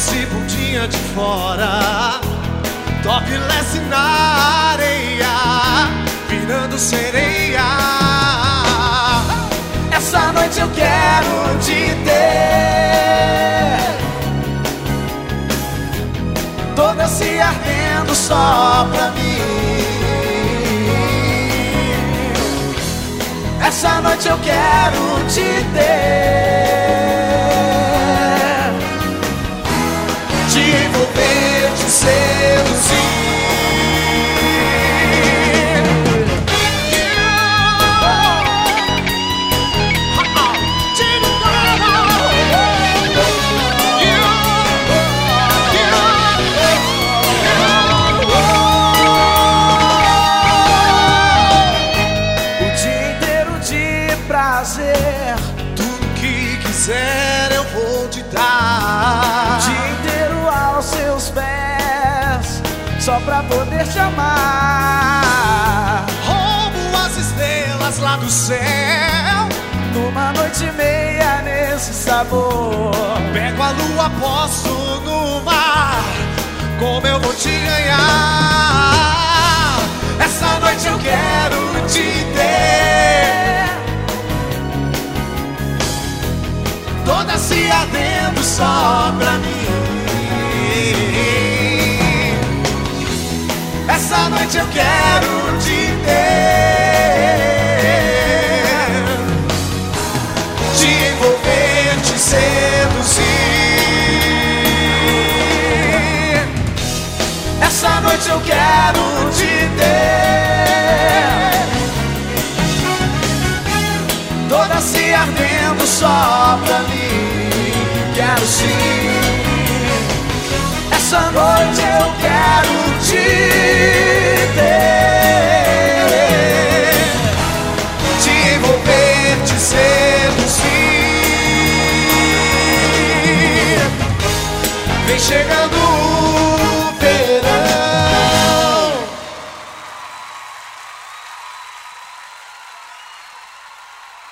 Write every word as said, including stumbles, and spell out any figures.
de bundinha de fora, topless na areia, virando sereia. Essa noite eu quero te ter, toda se ardendo só pra mim. Essa noite eu quero te ter, te envolver, te seduzir. Tudo que quiser eu vou te dar, o dia inteiro aos seus pés, só pra poder te amar. Roubo as estrelas lá do céu, numa noite e meia nesse sabor. Pego a lua, posto no mar, como eu vou te ganhar. Essa noite eu quero te ter, toda se ardendo só pra mim. Essa noite eu quero te ter, te envolver, te seduzir. Essa noite eu quero te ter, toda se ardendo só pra mim. Quero sim, essa noite eu quero te ter.